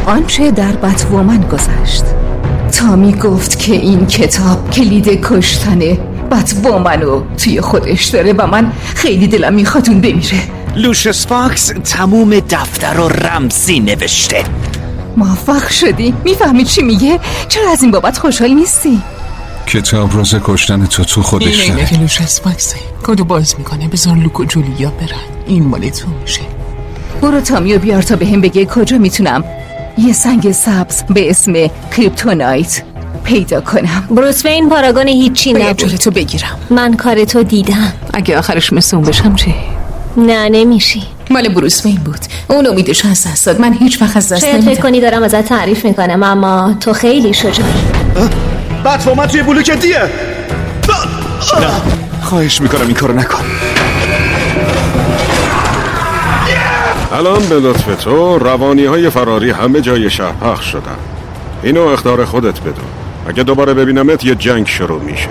آنچه در بت‌وومن گذشت. تامی گفت که این کتاب کلید کشتن بت‌وومنو توی خودش داره و من خیلی دلم میخواد اون بمیره. لوشس فاکس تموم دفتر رو رمزی نوشته. موفق شدی؟ میفهمی چی میگه؟ چرا از این بابت خوشحال نیستی؟ کتاب راز کشتن تو خودش داره. اینه که لوشس فاکسه. کدو باز میکنه. بذار لوک و جولیا برن. این مال تو میشه. برو تامیو بیار تا بهم بگه کجا میتونم یه سنگ سبز به اسم کریپتونایت پیدا کنم. بروس وین پاراگون هیچی نبود. جلوتو بگیرم. من کارتو دیدم. اگه آخرش مثل اون بشم چه؟ نه نمیشی. مال بروس وین بود. اون امیدش از دست داد. من هیچ وقت از دست شاید نمیدم. فکر کنی دارم ازت تعریف میکنم اما تو خیلی شجاعی. بت‌وومن توی بلوک دیه. نه خواهش میکنم این کارو نکن. الان به لطف تو روانی‌های فراری همه جای شهر پخش شدن. اینو اخطار خودت بدون. اگه دوباره ببینمت یه جنگ شروع میشه.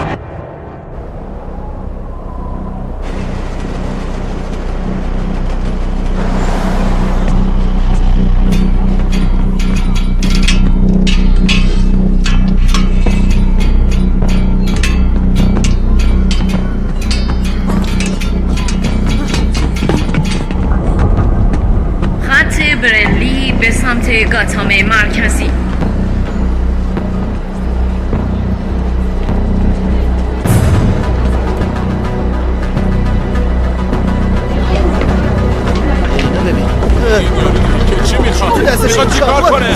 برنلی به سمت گاتام مرکزی. چی میخواد چیکار کنه؟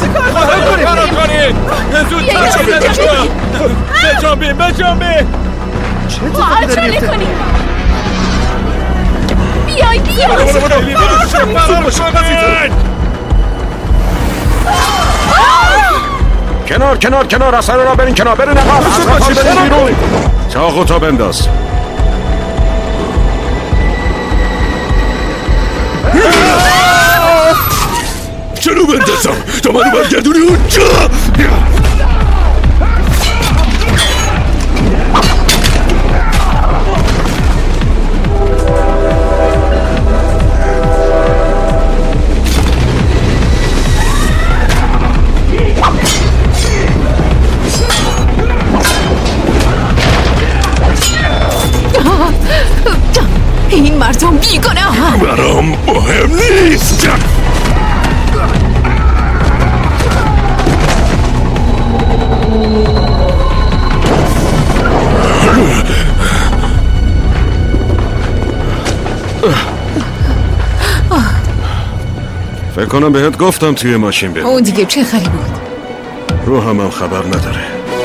زودتر بجنبین. چه اتفاقی داره میفته؟ بیای کنار اصلا را برین کنار. برین اقام اصلا برین بیرون. چاقو تا بنداز. چرا بندازم؟ تا منو برگردونی اونجا. این مردم بیگناه. برام مهم نیست. فکر کنم بهت گفتم توی ماشین بریم. اون دیگه چه خری بود؟ رو هم خبر نداره.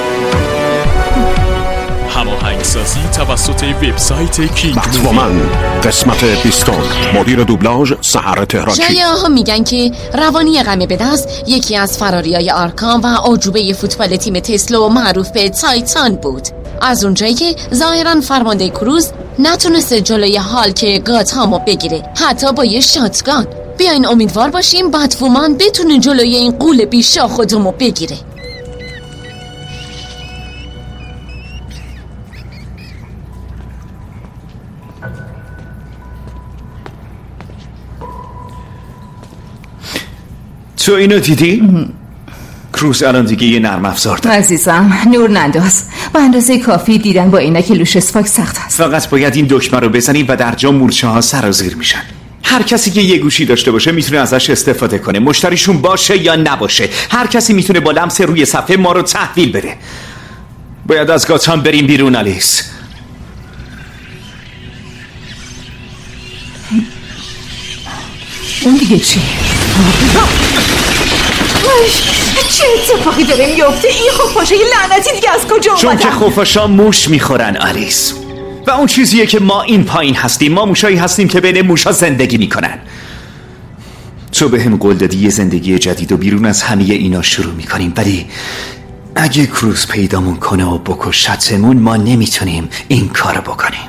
هماهنگسازی توسط وبسایت کینگ بت‌وومن قسمت 20. مدیر دوبلاژ سحر تهرانی. شایعه‌ها میگن که روانی غم به دست یکی از فراریای آرکام و اعجوبه فوتبال تیم تسلا معروف به تایتان بود. از اونجایی که ظاهرا فرمانده کروز نتونسته جلوی هالک گاتامو بگیره حتی با یه شاتگان. بیاین امیدوار باشیم بت‌وومن بتونه جلوی این غول بیشاخ و دمو بگیره. تو اینو دیدی؟ کروز الان دیگه یه نرم افزار داره. عزیزم نور ننداز. به اندازه کافی دیدن با عینک لوشس فاکس سخت است. فقط باید این دکمه رو بزنی و در جا مورچه ها سرازیر میشن. هر کسی که یه گوشی داشته باشه میتونه ازش استفاده کنه، مشتریشون باشه یا نباشه. هر کسی میتونه با لمس روی صفحه ما رو تحویل بده. باید از گاتام بریم بیرون آلیس. اون دیگه چی؟ چه اتفاقی داره میفته؟ این خفاشای لعنتی دیگه از کجا اومدن؟ چون که خفاشا موش میخورن آلیس. و اون چیزیه که ما این پایین هستیم. ما موشایی هستیم که بین موشا زندگی میکنن. تو به هم قول دادی یه زندگی جدید و بیرون از همه اینا شروع میکنیم، ولی اگه کروز پیدامون کنه و بکشتمون ما نمیتونیم این کارو بکنیم.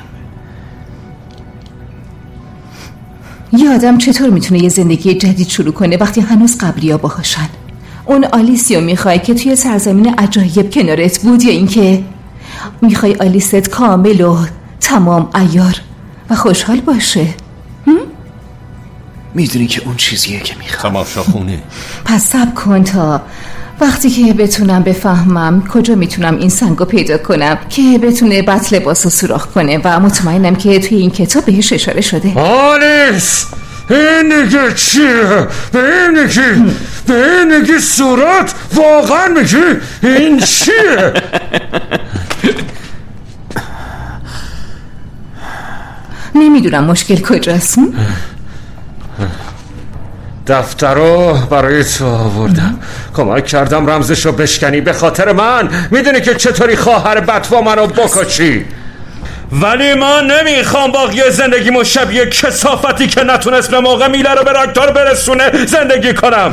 یه آدم چطور میتونه یه زندگی جدید شروع کنه وقتی هنوز قبلیا باهاشن؟ اون آلیسیو میخوای که توی سرزمین عجایب کنارت بود یا اینکه میخوای آلیست کامل و تمام عیار و خوشحال باشه؟ میدونی که اون چیزیه که میخوام. تماشاخونه. پس صبر کن تا وقتی که بتونم بفهمم کجا میتونم این سنگو پیدا کنم که بتونه بط لباسو سوراخ کنه و مطمئنم که توی این کتاب بهش اشاره شده. آلیس این دیگه چیه؟ به این دیگه صورت واقعا میگی این چیه؟ نمیدونم مشکل کجاست. دفترو برای تو آوردم، کمک کردم رمزشو بشکنی به خاطر من. میدونی که چطوری خواهر بطوا منو بکشی، ولی من نمیخوام باقی زندگیمو شبیه کثافتی که نتونست به موقع میله رو به راکتور برسونه زندگی کنم.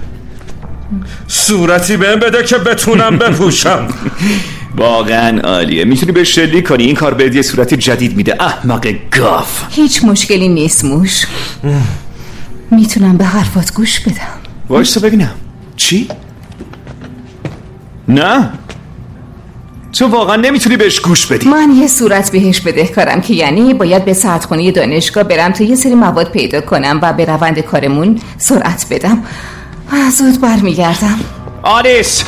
صورتی بهم بده که بتونم بپوشم. واقعا عالیه. میتونی به شلی کنی، این کار بهت یه صورتی جدید میده. احمق گاف. هیچ مشکلی نیست موش، میتونم به حرفات گوش بدم. وایسا ببینم. چی؟ نه تو واقعا نمیتونی بهش گوش بدی. من یه صورت بهش بدهکارم که یعنی باید به سردخونه دانشگاه برم تا یه سری مواد پیدا کنم و به روند کارمون سرعت بدم. زود برمیگردم. آلیس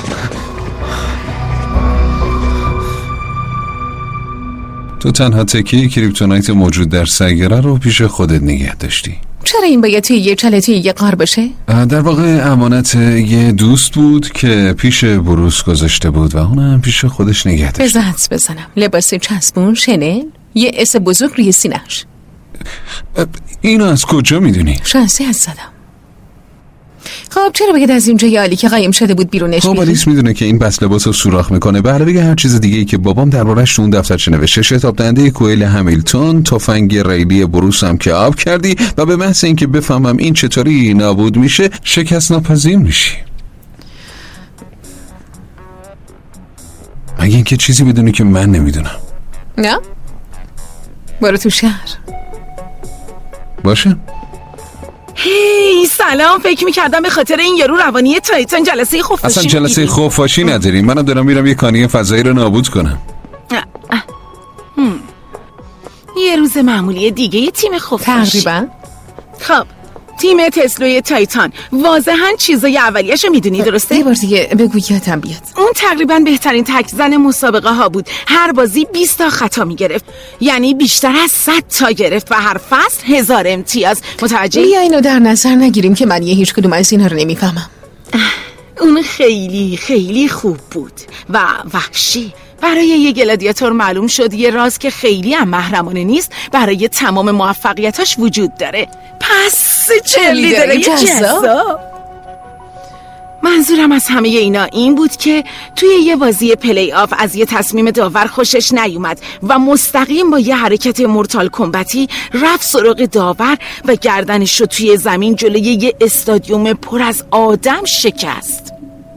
تو تنها تکیه کریپتونایت موجود در سیاره رو پیش خودت نگه داشتی. چرا این باید توی یه چله توی یه غار باشه؟ در واقع امانت یه دوست بود که پیش بروس گذاشته بود و اونم پیش خودش نگه داشت. بزنت بزنم لباس چسبون شنل یه اس بزرگ روی سینه‌اش. اینو از کجا میدونی؟ شانسی از زدم. خب چرا بگید از اینجا یه عالی که قایم شده بود بیرونش خب آلیس میدونه که این بس لباس رو سوراخ میکنه. بله بگه هر چیز دیگه‌ای که بابام دربارش تو اون دفترچه نوشته. شتاب دهنده کوئل همیلتون، تفنگ ریلی بروس هم که آب کردی و به محض اینکه بفهمم این چطوری نابود میشه شکست ناپذیر میشی. مگه اینکه چیزی بدونی که من نمیدونم. نه برو تو شهر. باشه. هی سلام، فکر میکردم به خاطر این یارو روانی تایتان جلسه خفاشی اصلا جلسه خفاشی نداریم. منم دارم میرم یه کانیه فضایی رو نابود کنم. یه روز معمولی دیگه یه تیم خفاشی تقریبا. خب تیم تسلوی تایتان واضحاً چیزای اولیه‌شو میدونی درسته؟ یه بار دیگه بگو یادم بیاد. اون تقریباً بهترین تک‌زن مسابقه ها بود. هر بازی 20 تا خطا میگرفت، یعنی بیشتر از 100 تا گرفت و هر فصل 1000 امتیاز. متوجهی؟ بیا اینو در نظر نگیریم که من هیچ کدوم از اینا رو نمیفهمم. اون خیلی خیلی خوب بود و وحشی. برای یه گلادیاتور معلوم شد یه راز که خیلی هم محرمانه نیست برای تمام موفقیتاش وجود داره. پس چرلیدر جذاب. منظورم از همه اینا این بود که توی یه بازی پلی آف از یه تصمیم داور خوشش نیومد و مستقیم با یه حرکت مورتال کمبتی رفت سراغ داور و گردنش رو توی زمین جلوی یه استادیوم پر از آدم شکست.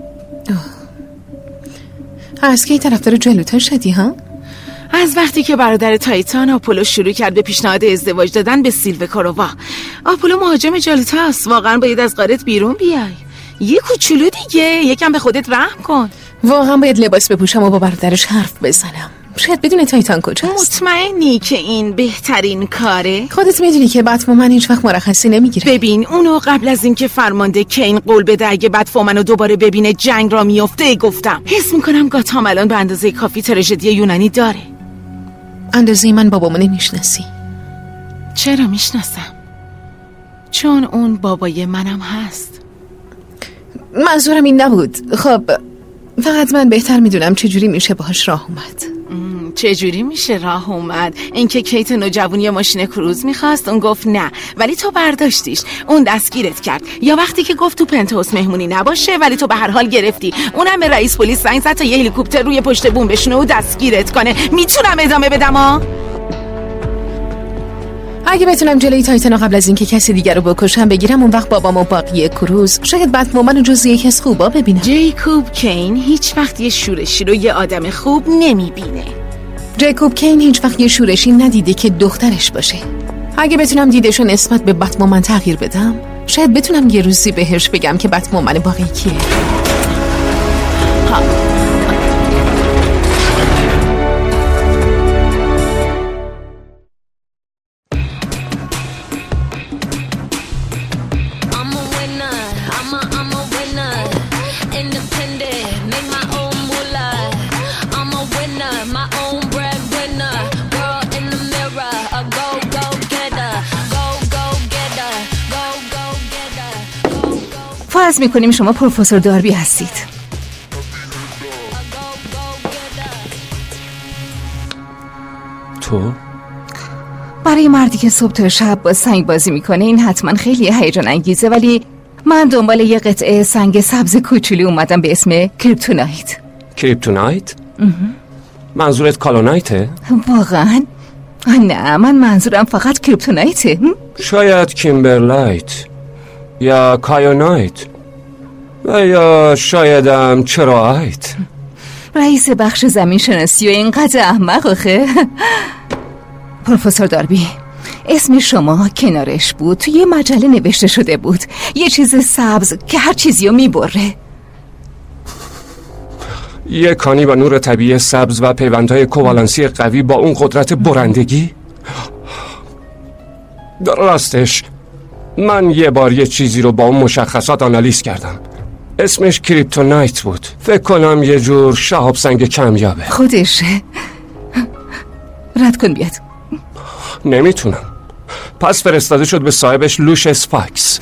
از کی طرفدار جلوتر شدی ها؟ از وقتی که برادر تایتان آپولو شروع کرد به پیشنهاد ازدواج دادن به سیلوکاروا. آپولو مهاجم جلوتاست، واقعا باید از غارت بیرون بیای. یه کوچولو دیگه، یکم به خودت رحم کن. واقعا باید لباس بپوشم و با برادرش حرف بزنم. شاید بدون تایتان کجاست. مطمئنی که این بهترین کاره؟ خودت میدونی که بتمن هیچ وقت مرخصی نمیگیره. ببین اونو قبل از اینکه فرمانده کین قول بده اگه بتمنو دوباره ببینه جنگ را میفته گفتم. حس میکنم گاتام الان به اندازه کافی تراژدی یونانی داره. اندازه من بابامو نمیشناسی. چرا میشناسم؟ چون اون بابای منم هست. منظورم این نبود. خب فقط من بهتر میدونم چجوری میشه باهاش راه اومد. چجوری میشه راه اومد؟ اینکه کیت نوجوانی یه ماشین کروز میخواست، اون گفت نه ولی تو برداشتیش، اون دستگیرت کرد. یا وقتی که گفت تو پنتهاوس مهمونی نباشه ولی تو به هر حال گرفتی، اونم به رئیس پلیس زنگ زد تا یه هلیکوپتر روی پشت بوم بشونه و دستگیرت کنه. میتونم ادامه بدم ها؟ اگه بتونم جلوی تایتانو قبل از اینکه کسی دیگر رو بکشم بگیرم، اون وقت بابام و باقی کروز شاید بتمن جزو یکی از خوبا ببینم. جیکوب کین هیچ وقت یه شورشی رو یه آدم خوب نمیبینه. جیکوب کین هیچ وقت یه شورشی ندیده که دخترش باشه. اگه بتونم دیدشو نسبت به بتمن تغییر بدم، شاید بتونم یه روزی بهش بگم که بتمن باقی کیه. فرض میکنیم شما پروفسور داربی هستید. تو؟ برای مردی که صبح تا شب با سنگ بازی میکنه این حتما خیلی هیجان انگیزه، ولی من دنبال یه قطعه سنگ سبز کوچولی اومدم به اسم کریپتونایت. کریپتونایت؟ منظورت کالونایته؟ واقعا؟ نه، من منظورم فقط کریپتونایته. شاید کیمبرلایت یا کایونایت و یا شایدم چرایت. رئیس بخش زمین شناسی و اینقدر احمق آخه. پروفسور داربی، اسم شما کنارش بود، توی یه مجله نوشته شده بود، یه چیز سبز که هر چیزیو میبره. یه کانی با نور طبیعی سبز و پیوندهای کوالانسی قوی با اون قدرت برندگی؟ راستش من یه بار یه چیزی رو با اون مشخصات آنالیز کردم، اسمش کریپتونایت بود. فکر کنم یه جور شهاب سنگ کمیابه. خودشه؟ رد کن بیاد. نمیتونم. پس فرستاده شد به صاحبش لوشس فاکس.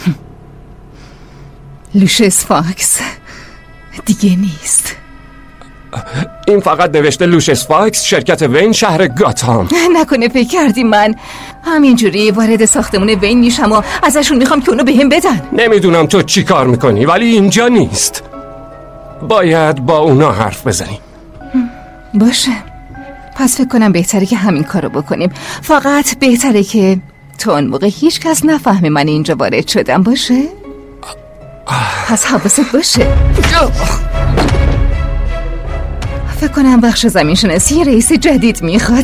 لوشس فاکس دیگه نیست. این فقط نوشته لوشس فاکس، شرکت وین، شهر گاتام. نکنه فکر کردی من همینجوری وارد ساختمون وین میشم و ازشون میخوام که اونو بهم بدن؟ نمیدونم تو چی کار میکنی، ولی اینجا نیست. باید با اونا حرف بزنیم. باشه، پس فکر کنم بهتره که همین کارو بکنیم. فقط بهتره که تو اون موقع هیچ کس نفهمه من اینجا وارد شدم. باشه؟ پس حواست باشه. فکر کنم بخش زمین شناسی رئیس جدید میخواد.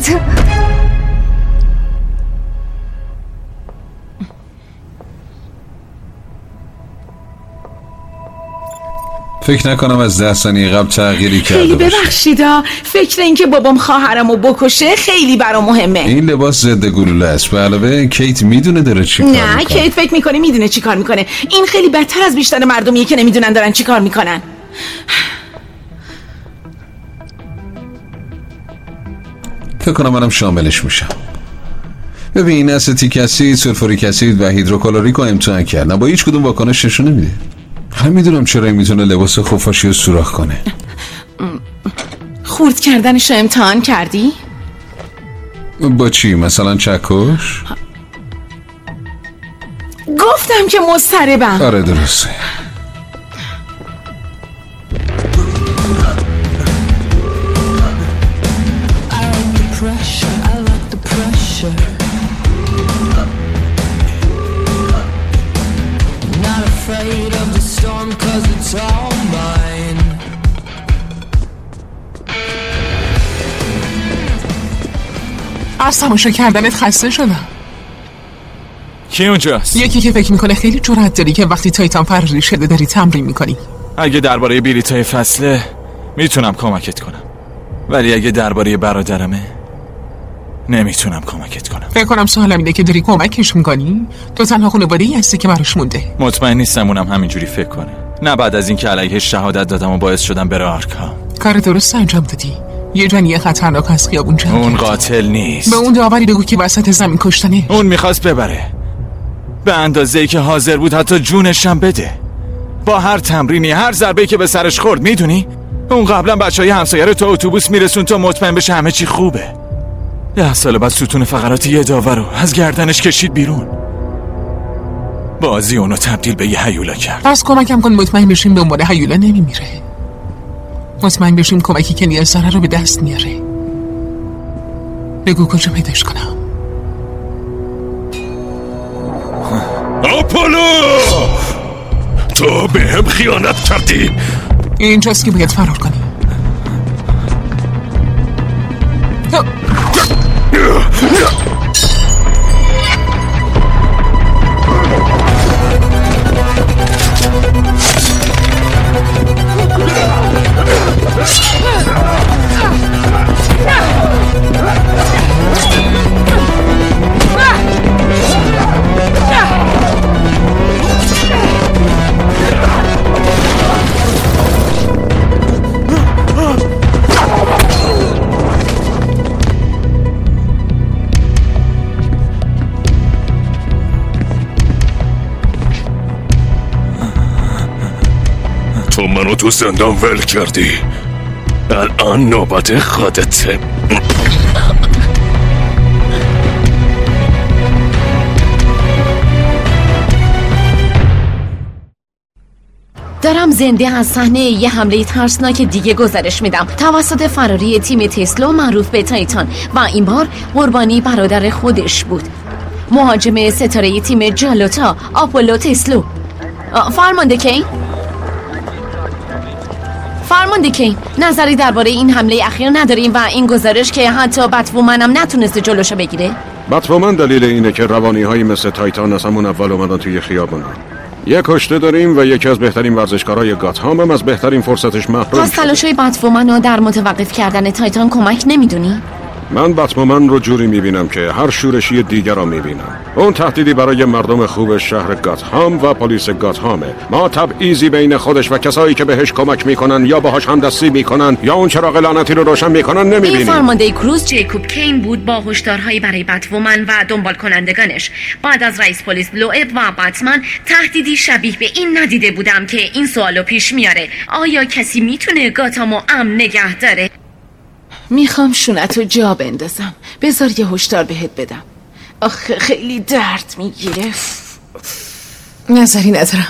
فکر نکنم از 10 ثانیه قبل تغییری کرده باشه. خیلی ببخشیدا، فکر این که بابام خواهرمو بکشه خیلی برام مهمه. این لباس ضد گلوله است. به علاوه کیت میدونه داره چی کار میکنه. نه، کیت فکر میکنه میدونه چی کار میکنه. این خیلی بدتر از بیشتر مردمیه که نمیدونن دارن چی کار میکنن. فکر کنم منم شاملش میشم. ببین، استیک اسید، سولفوریک اسید و هیدروکلوریک رو امتحان کردم، با هیچ کدوم واکنش نشون نمیده. هم میدونم چرا این میتونه لباس خفاشی رو سوراخ کنه. خورد کردنش رو امتحان کردی؟ با چی؟ مثلا چکش؟ گفتم که مضطربم. آره درسته. از تماشا کردنت خسته شدم. کی اونجاست؟ یکی که فکر میکنه خیلی جرأت داری که وقتی تایتان فراری شده داری تمرین میکنی. اگه درباره بلیطای فصله میتونم کمکت کنم، ولی اگه درباره برادرمه نمیتونم کمکت کنم. فکر کنم سوالم اینه که داری کمکش میکنی؟ تو تنها خانواده‌ای هستی که براش مونده. مطمئن نیستم اونم همینجوری فکر کنه. نه بعد از اینکه علیهش شهادت دادم و باعث شدم بره آرکام. کار درست انجام دادی. یه جنیه خطرناک از خیابون جمع اون قاتل نیست. به اون داوری بگو که وسط زمین کشتنه. اون میخواست ببره، به اندازه‌ای که حاضر بود حتی جونشم بده. با هر تمرینی، هر ضربه‌ای که به سرش خورد. میدونی اون قبلا بچهای همسایه رو تو اتوبوس میرسون تا مطمئن بشه همه چی خوبه. 10 سال بعد ستون فقرات یه داور رو از گردنش کشید بیرون. بازی اونو تبدیل به یه هیولا کرد. پس کمکم کن مطمئن بشیم دنبال هیولا نمیمیره. مطمئن بشیم کمکی که نیاز داره رو به دست میاره. بگو کجا پیداش کنم. آپولو، تو به هم خیانت کردی. اینجاست که باید فرار کنی. دفعه منو تو زندان ول کردی، الان نوبت خودته. دارم زنده از صحنه یه حمله ترسناک دیگه گزارش میدم توسط فراری تیم تسلا معروف به تایتان و این بار قربانی برادر خودش بود، مهاجم ستاره تیم جالوتا آپولو تسلو. فرمانده کین نظری درباره این حمله اخیر نداریم و این گزارش که حتی بت‌وومنم نتونسته جلوشو بگیره؟ بت‌وومن دلیل اینه که روانی‌هایی مثل تایتان از همون اول اومدن توی خیابون. یک کشته داریم و یکی از بهترین ورزشکارای گاتهام هم از بهترین فرصتش محروم شده. پس تلاش‌های بت‌وومن رو در متوقف کردن تایتان کمک نمیدونی؟ من بت‌وومن رو جوری میبینم که هر شورشی دیگر رو میبینم. اون تهدیدی برای مردم خوب شهر گاتهام و پلیس گاتهامه. ما تبعیضی بین خودش و کسایی که بهش کمک میکنن یا باهاش همدستی میکنن یا اون چراغ لعنتی رو روشن میکنن نمیبینیم. این فرمانده کروز جیکوب کین بود با هشدارهایی برای بت‌وومن و دنبال کنندگانش. بعد از رئیس پلیس بلوئب و بتمن تهدیدی شبیه به این ندیده بودم که این سوالو پیش میاره: آیا کسی میتونه گاتامو امن نگه داره؟ میخوام شونتو جا بندازم، بذار یه هشدار بهت بدم. آخه خیلی درد میگیره. نظری ندارم.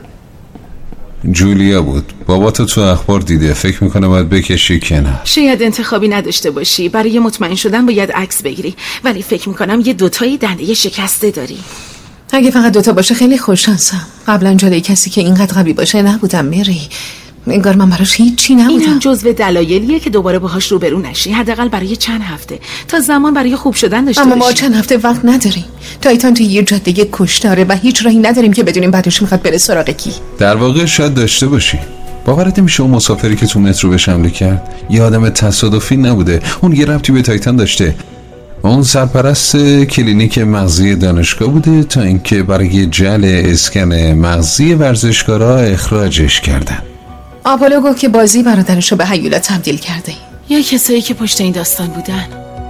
جولیا بود. باباتو تو اخبار دیده، فکر میکنه باید بکشی کنار. شاید انتخابی نداشته باشی، برای مطمئن شدن باید عکس بگیری، ولی فکر میکنم یه دوتایی دنده شکسته داری. اگه فقط دوتا باشه خیلی خوششانسم. قبلا جلوی کسی که اینقدر قوی باشه نبودم میری. انگار من براش هیچی نبودم. این هم جزو دلایلیه که دوباره باهاش روبرو نشی، حداقل برای چند هفته، تا زمان برای خوب شدن داشته باشی. اما ما چند هفته وقت نداریم. تایتان توی یه جاده کشتاره و هیچ راهی نداریم که بدونیم بعدش میخواد بره سراغ کی. در واقع شاید داشته باشی. باورت نمیشه اون مسافری که تو مترو بهش حمله کرد یه آدم تصادفی نبوده. اون یه ربطی به تایتان داشته. اون سرپرست کلینیک مغزی دانشگاه بوده تا اینکه برای جعل اسکن مغزی ورزشکارا اخراجش کردن. آپولو گفت که بازی برادرش رو به هیولا تبدیل کرده. یا کسایی که پشت این داستان بودن.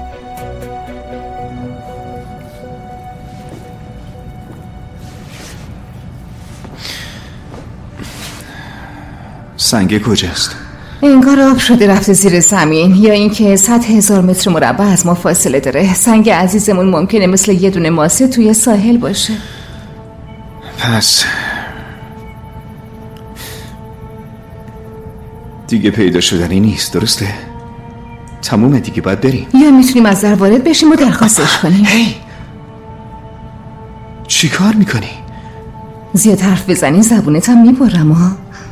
سنگ کجاست؟ انگار آب شده رفته زیر زمین، یا اینکه 100,000 متر مربع از ما فاصله داره. سنگ عزیزمون ممکنه مثل یه دونه ماسه توی ساحل باشه. پس دیگه پیدا شدنی نیست، درسته؟ تمومه دیگه، باید بریم. یا میتونیم از در وارد بشیم و درخواستش کنیم. هی چی کار میکنی؟ زیاد حرف بزنی زبونتم میبرم ها.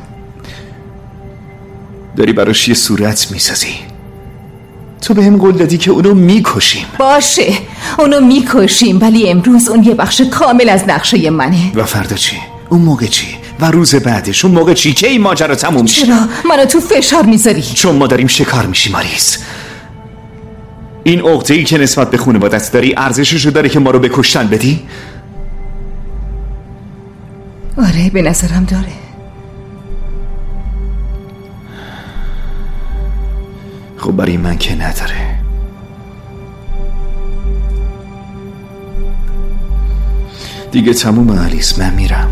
داری براش یه صورت میسازی. تو به هم قول دادی که اونو میکشیم. باشه اونو میکشیم، ولی امروز اون یه بخش کامل از نقشه منه. و فردا چی؟ اون موقع چی؟ و روز بعدش اون موقع چی؟ که این ماجرا تموم میشه؟ چرا منو تو فشار میذاری؟ چون ما داریم شکار میشیم آلیس. این عقده‌ای که نسبت به خانوادت داری ارزششو داره که ما رو به کشتن بدی؟ آره به نظرم داره. خب برای من که نداره. دیگه تمومه آلیس، من میرم.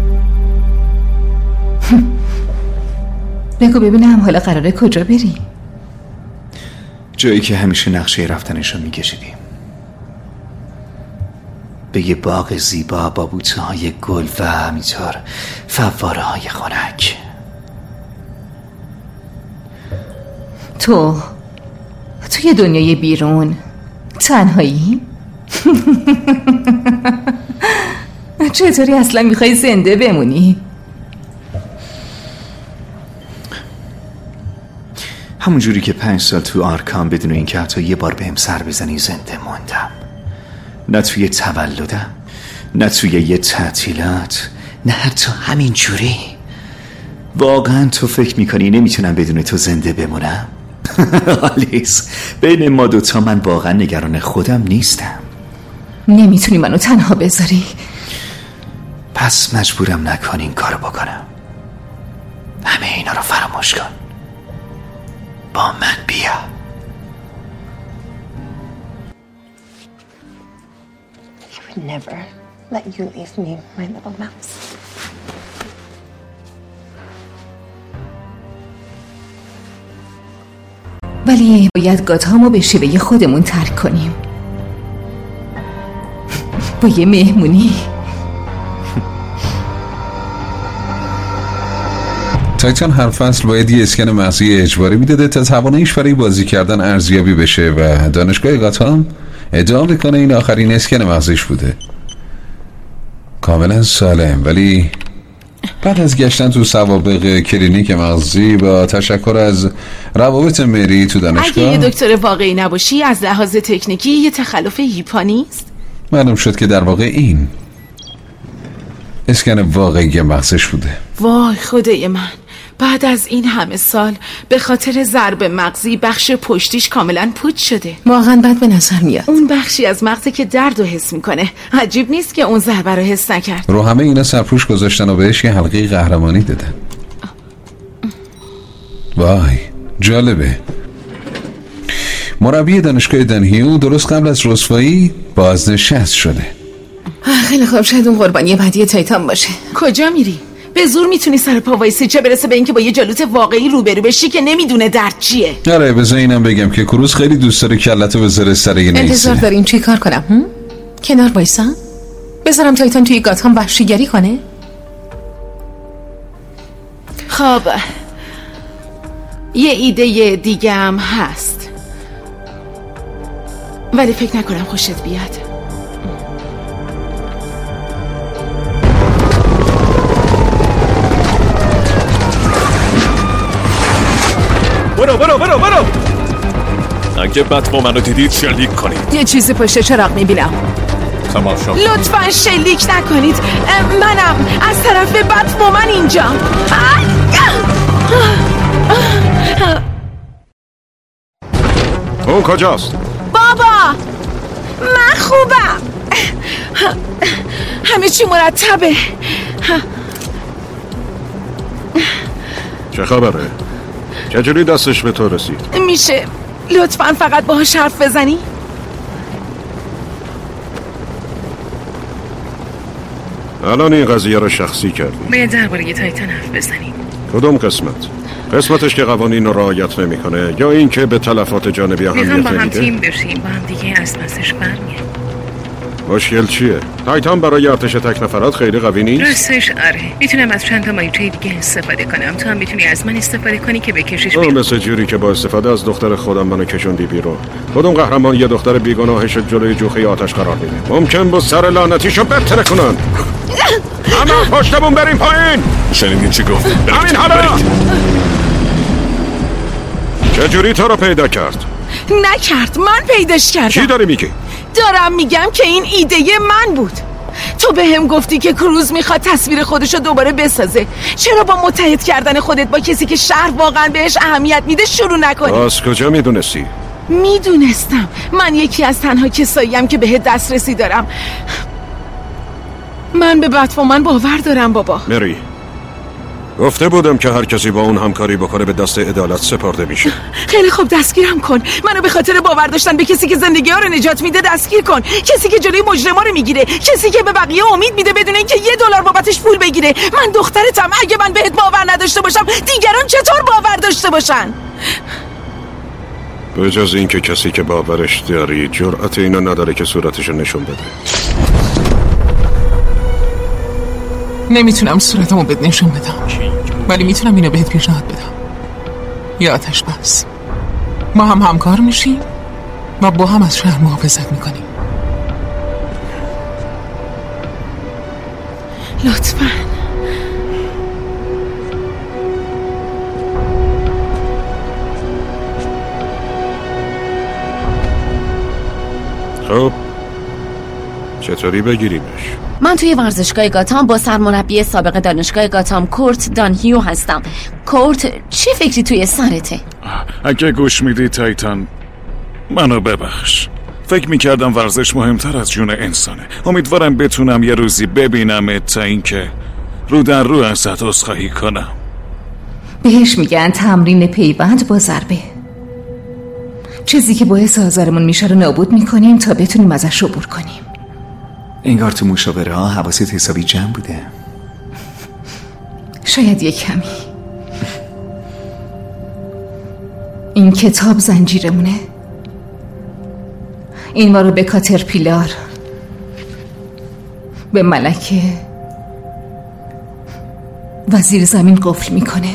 بگو ببینم حالا قراره کجا بری؟ جایی که همیشه نقشه رفتنشو میکشیدیم، به یه باغ زیبا با بوته‌های گل و همینطور فواره‌های خنک. توی دنیای بیرون تنهایی؟ چطوری اصلا میخوای زنده بمونی؟ همون جوری که 5 سال تو آرکام بدون این که حتی یه بار بهم سر بزنی زنده موندم. نه توی تولدم، نه توی یه تعطیلات، نه حتی همین جوری. واقعا تو فکر میکنی نمیتونم بدون تو زنده بمونم؟ آلیس، بین ما دوتا من واقعا نگران خودم نیستم. نمیتونی منو تنها بذاری؟ پس مجبورم نکن این کارو بکنم. همه اینا رو فراموش کن، با من بیا. I would never let you leave me, my little mouse. ولی باید گاتهامو به شیوه خودمون ترک کنیم، با یه مهمونی. تایتان هر فصل باید یه اسکن مغزی اجباری میداده تا تواناییش برای بازی کردن ارزیابی بشه و دانشگاه گاتهام ادعا میکنه این آخرین اسکن مغزیش بوده. کاملا سالم، ولی بعد از گشتن تو سوابق کلینیک مغزی با تشکر از روابط مری تو دانشگاه، اگه یه دکتر واقعی نباشی از لحاظ تکنیکی یه تخلف هیپا نیست؟ معلوم شد که در واقع این اسکن واقعی مغزش بوده. وای خدای من، بعد از این همه سال به خاطر ضرب مغزی بخش پشتیش کاملا پوچ شده. واقعا بد به نظر میاد. اون بخشی از مغزی که درد رو حس میکنه. عجیب نیست که اون ضربه رو حس نکرد. رو همه اینا سرپوش گذاشتن و بهش یه حلقه قهرمانی دادن. وای جالبه. مربی دانشگاه دنهیو درست قبل از رسوایی بازنشست شده. خیلی خوب، شاید اون قربانی بعدی تایتان باشه. کجا میری؟ به زور میتونی سر پا وایسی، چه برسه به اینکه با یه جلوت واقعی روبرو بشی که نمیدونه درد چیه. آره بذار اینم بگم که کروز خیلی دوست داره کلتو بذاره سر یه نیسته. انتظار داریم چی کار کنم؟ کنار وایسم؟ بذارم تایتان توی گاتهام وحشیگری کنه؟ خب یه ایده دیگه هم هست، ولی فکر نکنم خوشت بیاد. برو اگه بت‌وومن رو دیدید شلیک کنید. یه چیزی پشت چراغ میبینم. تماشا لطفاً شلیک نکنید، منم از طرف بت‌وومن اینجا. اون کجاست؟ بابا من خوبم، همه چی مرتبه. چه خبره؟ چجوری دستش به تو رسید؟ میشه لطفاً فقط باهاش حرف بزنی؟ الان این قضیه رو شخصی کردی. باید درباره تایتان حرف بزنیم. کدوم قسمت؟ قسمتش که قوانین رو رعایت نمیکنه یا این که به تلفات جانبی اهمیت نمیده؟ میخوام با هم تیم بشیم، با هم دیگه از پسش برمیاد. مشکل چیه؟ تایتان برای ارتش تک نفرات خیلی قوی نیست؟ راستش آره، میتونم از چند تا مایچه دیگه استفاده کنم، تو هم میتونی از من استفاده کنی که بکشیش بیرون. مثل جوری که با استفاده از دختر خودم منو کشوندی بیرون. کدوم قهرمان یه دختر بیگناهش جلوی جوخه آتش قرار میده؟ ممکن بود سر لعنتیشو بتره کنن. اما پشتمون بریم پایین. شنیدین چی گفت؟ همین حالا. چجوری تو رو پیدا کرد؟ نکرد، من پیداش کردم. چی داری میگی؟ دارم میگم که این ایده من بود. تو به هم گفتی که کروز میخواد تصویر خودشو دوباره بسازه. چرا با متحد کردن خودت با کسی که شهر واقعا بهش اهمیت میده شروع نکنی؟ از کجا میدونستی؟ میدونستم، من یکی از تنها کساییم که بهت دسترسی دارم. من به بت‌وومن باور دارم بابا. مری، گفته بودم که هر کسی با اون همکاری بکنه به دست عدالت سپرده میشه. خیلی خوب دستگیرم کن. منو به خاطر باور داشتن به کسی که زندگی ها رو نجات میده دستگیر کن. کسی که جلوی مجرما رو میگیره، کسی که به بقیه امید میده بدون اینکه $1 بابتش پول بگیره. من دخترتم، اگه من بهت باور نداشته باشم دیگران چطور باور داشته باشن؟ به جز این که کسی که باورش داری جرأت اینو نداره که صورتشو نشون بده. نمیتونم صورتمو بهت نشون بدم، ولی میتونم اینو بهت پیشنهاد بدم. یه آتش بس. ما هم همکار میشیم و با هم از شهر محافظت میکنیم. لطفاً. خب چطوری بگیریمش؟ من توی ورزشگاه گاتهام با سرمربی سابق دانشگاه گاتهام کورت دانهیو هستم. کورت، چه فکری توی سرته؟ اگه گوش میدی تایتان، منو ببخش. فکر میکردم ورزش مهمتر از جون انسانه. امیدوارم بتونم یه روزی ببینمت تا اینکه رو در رو ازت عذرخواهی کنم. بهش میگن تمرین پیوند با ضربه. چیزی که باعث آزارمون میشه رو نابود میکنیم تا بتونیم ازش عبور کنیم. انگار تو مشاوره ها حواست حسابی جمع بوده. شاید یک کمی. این کتاب زنجیرمونه. این ما رو به کاترپیلار، به ملکه و زیر زمین قفل میکنه.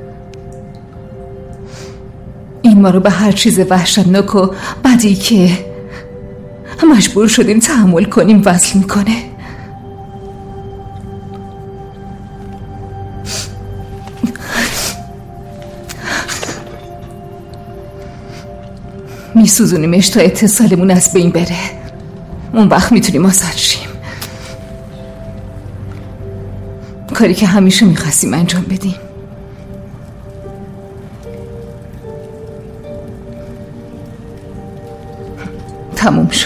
این ما رو به هر چیز وحشتناک و بدی که مجبور شدیم تحمل کنیم وصل میکنه. میسوزونیمش تا اتصالمون از بین بره. اون وقت میتونیم آزاد شیم. کاری که همیشه میخواستیم انجام بدیم. تموم شد.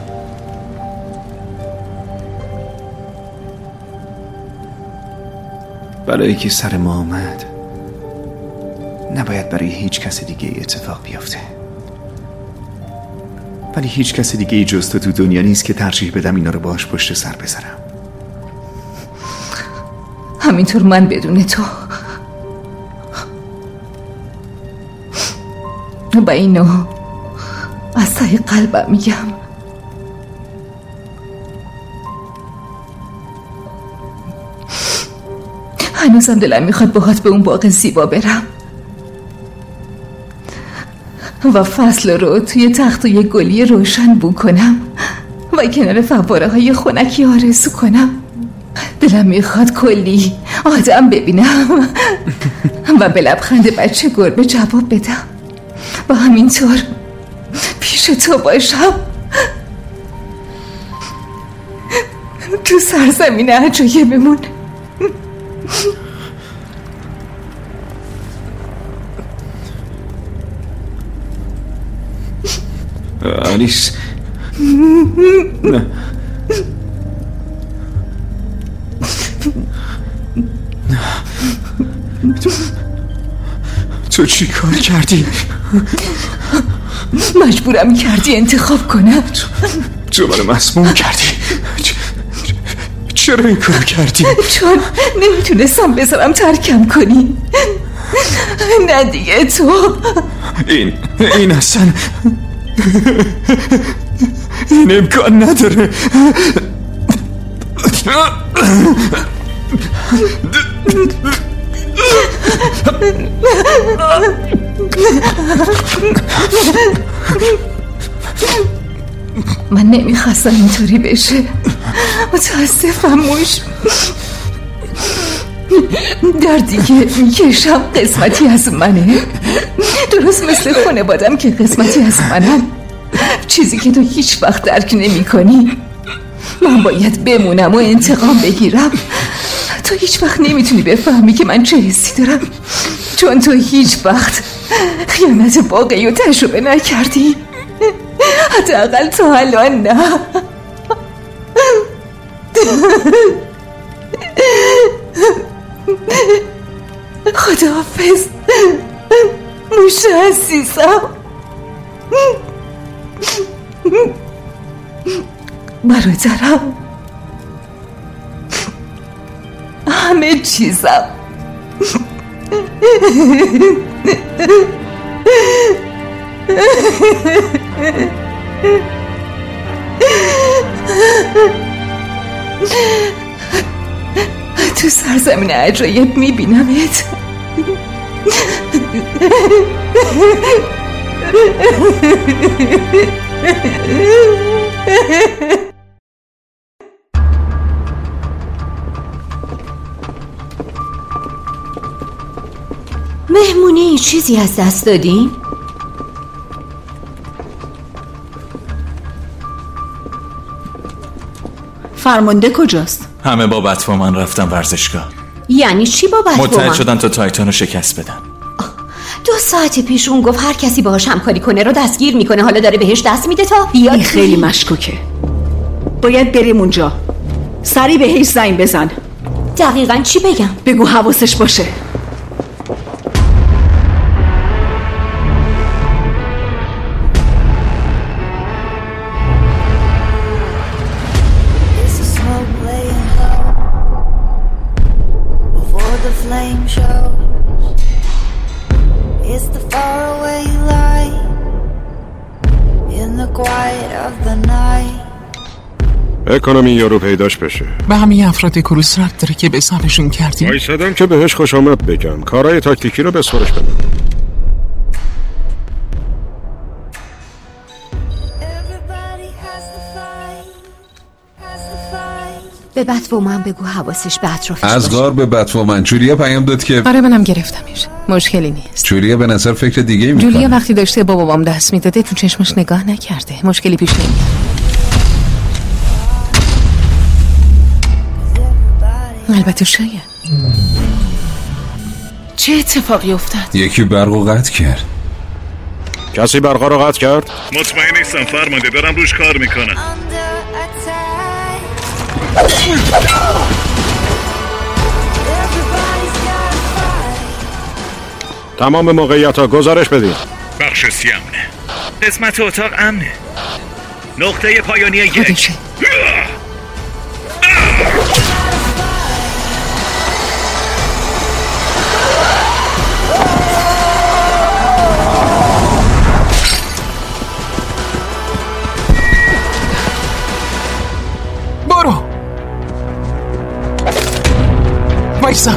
بلایی که سر ما آمد نباید برای هیچ کس دیگه اتفاق بیفته، ولی هیچ کس دیگه جز تو دنیا نیست که ترجیح بدم اینا رو باهاش پشت سر بذارم. همینطور من بدون تو و اینو از ته قلبم میگم. هنوزم دلم میخواد باهات به اون باغ زیبا برم و فصل رو توی تختوی گلی روشن بو کنم و کنار فواره های خنکی آرزو کنم. دلم میخواد کلی آدم ببینم و به لبخند بچه گربه جواب بدم و همینطور پیش تو باشم تو سرزمین عجایبمون. آلیس، نه تو چی کار کردی؟ مجبورم کردی انتخاب کنم. تو منو مسموم کردی. چرا این کار کردی؟ چون نمیتونستم بذارم ترکم کنی. نه دیگه تو این اصلا این امکان نداره. من نمیخواستم اینطوری بشه. متاسفم موش. دردی که میکشم قسمتی از منه، درست مثل خانوادم که قسمتی از منم. چیزی که تو هیچ وقت درک نمی کنی. من باید بمونم و انتقام بگیرم. تو هیچ وقت نمیتونی بفهمی که من چه حسی دارم، چون تو هیچ وقت خیانت واقعی رو تجربه نکردی. حداقل تا الان نه. خداحافظ موش عزیزم. برادرم، همه چیزم. تو سرزمین عجایب میبینمت. مهمونی چیزی از دست دادین؟ فرمانده کجاست؟ همه با بتومن رفتن ورزشگاه. یعنی چی با بتومن؟ متحد شدن تا تایتان رو شکست بدن. 2 ساعت پیش اون گفت هر کسی باهاش همکاری کنه رو دستگیر میکنه. حالا داره بهش دست میده تا بیاد. این خیلی مشکوکه. باید بریم اونجا. سریع بهش زنگ بزن. دقیقاً چی بگم؟ بگو حواسش باشه. It's the faraway light in the quiet of the night. اکونومی یارو پیداش بشه. به همه افراد کروس ربط داره که به حسابشون کردیم. وایسادم که بهش خوش آمد بگم. کارهای تاکتیکی رو بسپارش بدم. به بتومن بگو حواسش به اطرافش باشه. از غار به بتومن جولیا پیام داد که آره منم گرفتمش. مشکلی نیست. جولیا به نظر فکر دیگه میکنه. جولیا وقتی داشته با بابام دست میداده تو چشمش نگاه نکرده. مشکلی پیش نمیاد. البته شاید. چه اتفاقی افتاد؟ یکی برقو قطع کرد. کسی برقا رو قطع کرد؟ مطمئن نیستم فرمانده، دارم روش کار میکنم. تمام موقعیت ها گزارش بدین. بخش 30 امنه. قسمت اتاق امنه. نقطه پایانی 1. برو وایسا.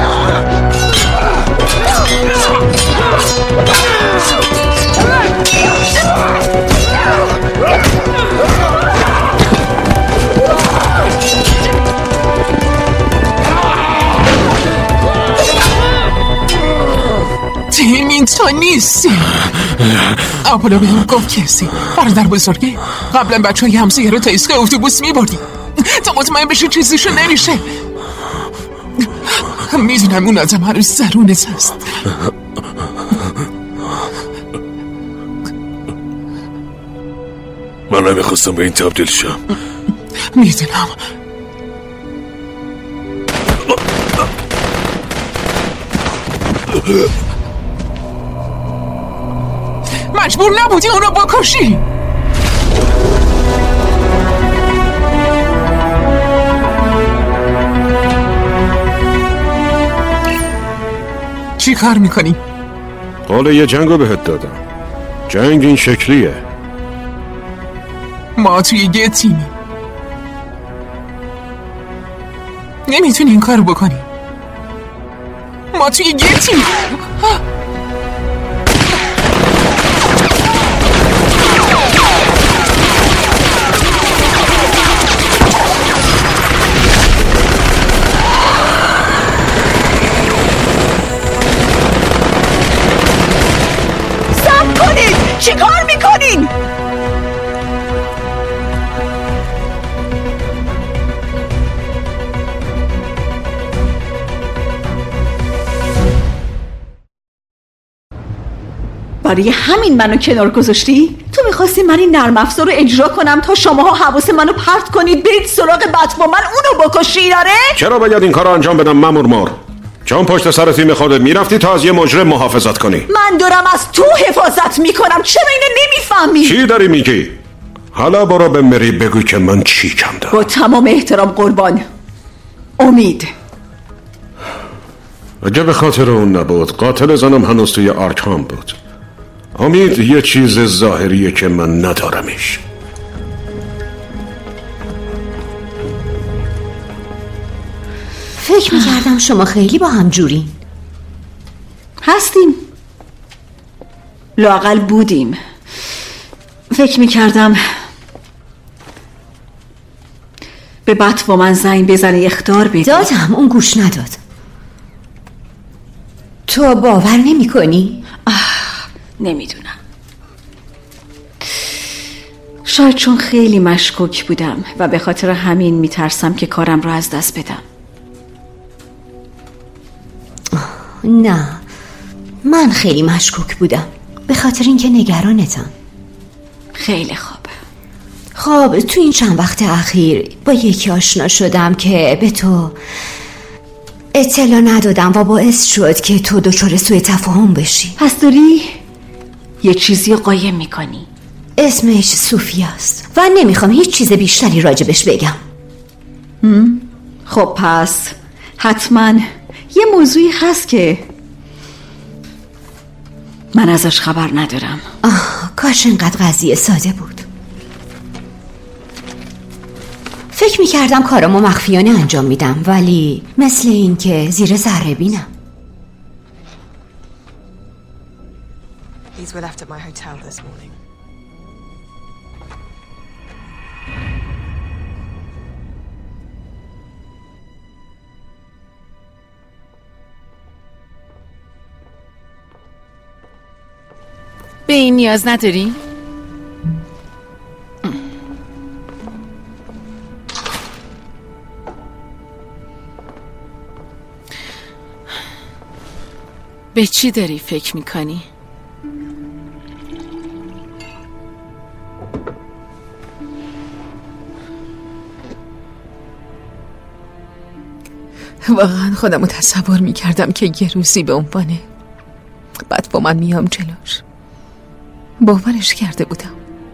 تیمین تو نیستی. آپولو بهم گفت کسی برادر بزرگی قبلا بچه های همسایه رو تا ایستگاه اتوبوس میبردی تا مطمئن بشه چیزیشو نمیشه. میدونم اون آدم هر روز زرونت هست. من نمیخواستم به این تبدیل شم. میدونم. مجبور نبودی اونو بکشی. چی کار میکنی؟ قول یه جنگو بهت دادم. جنگ این شکلیه. ما توی یه تیمی. نمیتونی این کارو بکنی. ما توی یه تیمی. چی کار میکنین؟ برای همین منو کنار گذاشتی؟ تو میخواستی من این نرم افزار رو اجرا کنم تا شماها حواس منو پرت کنید برید سراغ بتومن اونو بکشی داره؟ چرا باید این کار رو انجام بدم مامور مار؟ چون پشت سر تیم خودت میرفتی تا از یه مجرم محافظت کنی. من دارم از تو حفاظت میکنم. چرا اینو نمیفهمی؟ چی داری میگی؟ حالا برو به مری بگو که من چی کم دارم. با تمام احترام قربان. امید اگه به خاطر اون نبود قاتل زنم هنوز توی آرکام بود. امید یه چیز ظاهریه که من ندارمش. فکر میکردم شما خیلی با هم جورین. هستیم، لااقل بودیم. فکر میکردم به بتومن زنگ بزنه اخطار بده. دادم، اون گوش نداد. تو باور نمی کنی؟ نمیدونم. شاید چون خیلی مشکوک بودم و به خاطر همین میترسم که کارم رو از دست بدم. نه، من خیلی مشکوک بودم به خاطر اینکه نگرانتم. خیلی خوب. خب تو این چند وقت اخیر با یکی آشنا شدم که به تو اطلاع ندادم و باعث شد که تو دچار سوء تفاهم بشی. پس داری یه چیزی قایم میکنی. اسمش سوفیاست و نمیخوام هیچ چیز بیشتری راجبش بگم. خب پس حتما یه موضوعی هست که من ازش خبر ندارم. کاش اینقدر قضیه ساده بود. فکر میکردم کارامو مخفیانه انجام میدم، ولی مثل این که زیر ذره بینم. These were left at my hotel this morning. به این نیاز نداری؟ به چی داری فکر میکنی؟ واقعا خودمو تصور میکردم که یه روزی به عنوان بتومن میام جلوش. باورش کرده بودم.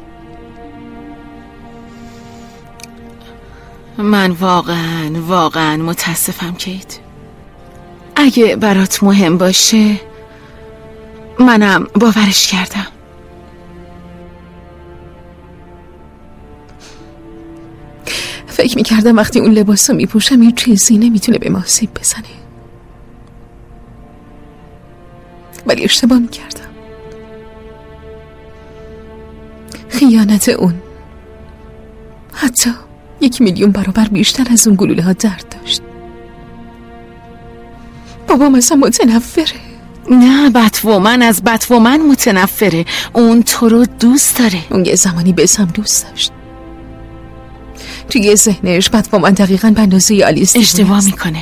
من واقعا متاسفم کیت. اگه برات مهم باشه منم باورش کردم. فکر میکردم وقتی اون لباسو میپوشم هیچ چیزی نمیتونه به ما آسیب بزنه، ولی اشتباه میکردم. خیانت اون حتی 1,000,000 برابر بیشتر از اون گلوله ها درد داشت. بابام اصلا متنفره. نه، بتومن از بتومن متنفره. اون تو رو دوست داره. اون یه زمانی بسم دوست داشت. توی ذهنش بتومن دقیقاً به اندازه آلیس اشتباه میکنه.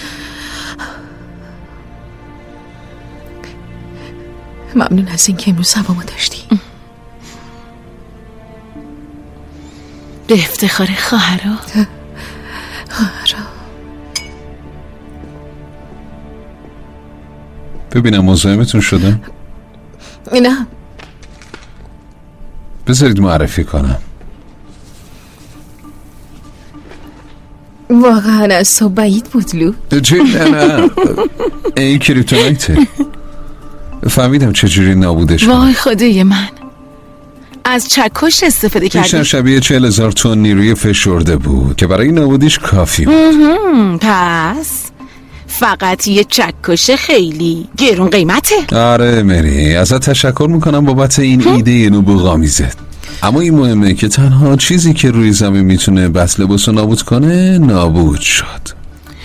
ممنون از این که امروز هوامو داشتی. به افتخار خواهرا. ببینم مزاحمتون شده؟ نه، بذارید معرفی کنم. واقعا از تو بعید بود لو. نه این کریپتونایته. فهمیدم چجوری نابودش کنم. وای خدای من، از چکش استفاده کردی؟ بیشتر شبیه 40,000 تن نیروی فشرده بود که برای نابودیش کافی بود. پس فقط یه چکش خیلی گرون قیمته. آره مری، ازت تشکر میکنم بابت این ایده نبوغامیزت. اما این مهمه که تنها چیزی که روی زمین میتونه بس لباسو نابود کنه نابود شد.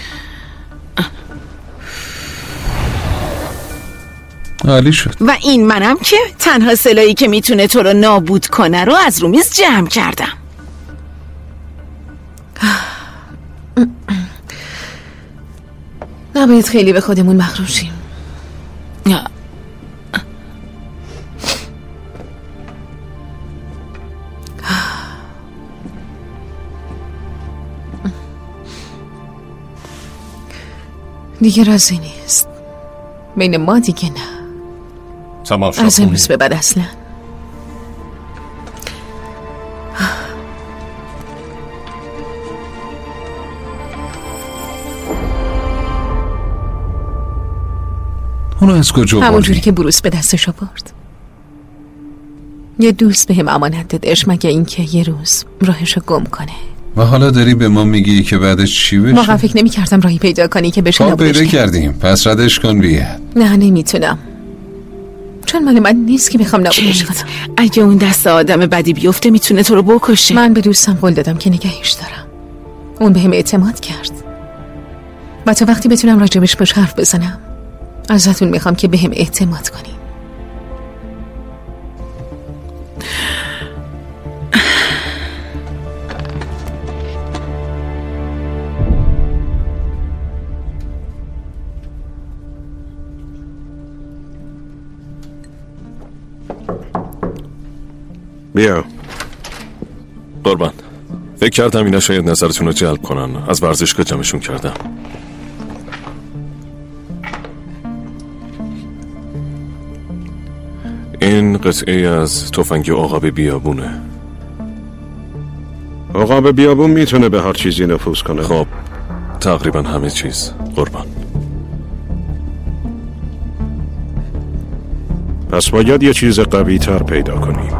عالی شد. و این منم که تنها سلاحی که میتونه تو رو نابود کنه رو از رو میز جمع کردم. نباید خیلی به خودمون مغرور شیم. دیگه رازی نیست بین ما، دیگه نه. تمام شد. از امروز به بعد اصلا. اونو از کجا بردی؟ همون جوری که بروس به دستش آورد. یه دوست به هم امانت دادش، مگه اینکه یه روز راهشو گم کنه. و حالا داری به ما میگی که بعدش چی بشه؟ واقعا فکر نمی کردم راهی پیدا کنی که بشه نابودش پیدا کردیم، پس ردش کن بیاد. نه نمیتونم، چون مال من نیست که بخوام نابودش کنم. اگه اون دست آدم بدی بیفته میتونه تو رو بکشه. من به دوستم قول دادم که نگهش دارم. اون بهم اعتماد کرد و تا وقتی بتونم راجبش باش حرف بزنم ازتون میخوام که بهم اعتماد کنی. بیا. قربان، فکر کردم اینا شاید نظرتون رو جلب کنن. از ورزشگاه جمعشون کردم. این قطعه از تفنگ عقاب بیابونه. عقاب بیابون میتونه به هر چیزی نفوذ کنه. خب تقریبا همه چیز. قربان، پس باید یه چیز قوی تر پیدا کنیم.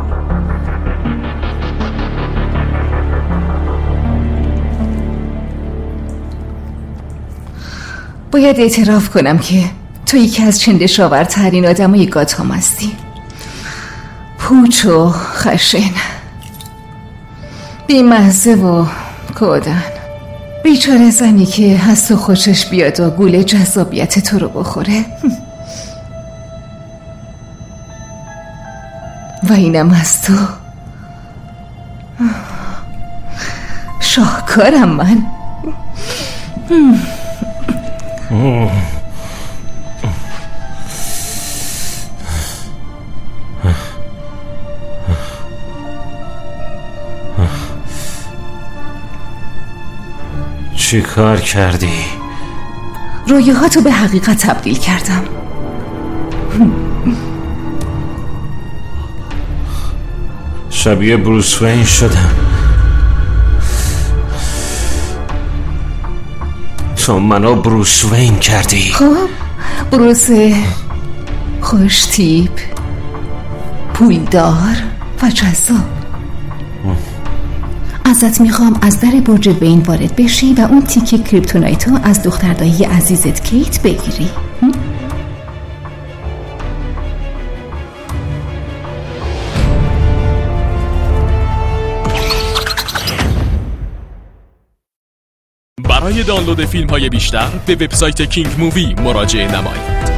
باید اعتراف کنم که تو یکی از چندشاورترین آدمای گاتهام هستی. پوچ و خشن، بیمزه و کودن. بیچاره زنی که از تو خوشش بیاد و گول جذابیت تو رو بخوره. و اینم از تو. شاهکارم من. چی کار کردی؟ رویاهاتو به حقیقت تبدیل کردم. شبیه بروس وین شدم. تو منو بروس وین کردی. خب بروس خوش تیپ، پولدار و جذاب. ازت میخوام از در برج وین وارد بشی و اون تیکه کریپتونایتو از دختردایی عزیزت کیت بگیری. برای دانلود فیلم‌های بیشتر به وبسایت کینگ مووی مراجعه نمایید.